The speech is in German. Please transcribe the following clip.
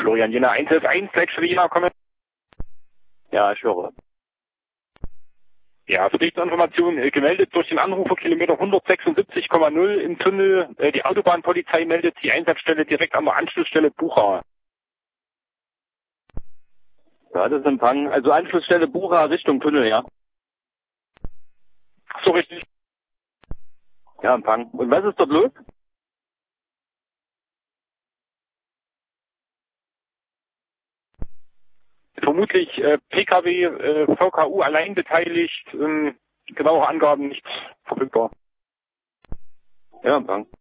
Florian Jena 111 Jena kommen. Ja, ich höre. Ja, für dich zur Information, gemeldet durch den Anrufer Kilometer 176,0 im Tunnel. Die Autobahnpolizei meldet die Einsatzstelle direkt an der Anschlussstelle Bucha. Ja, das ist Empfang. Also Anschlussstelle Bucha Richtung Tunnel, ja? So richtig. Ja, Empfang. Und was ist dort los? Vermutlich PKW, VKU allein beteiligt, genauere Angaben nicht verfügbar. Ja, Empfang.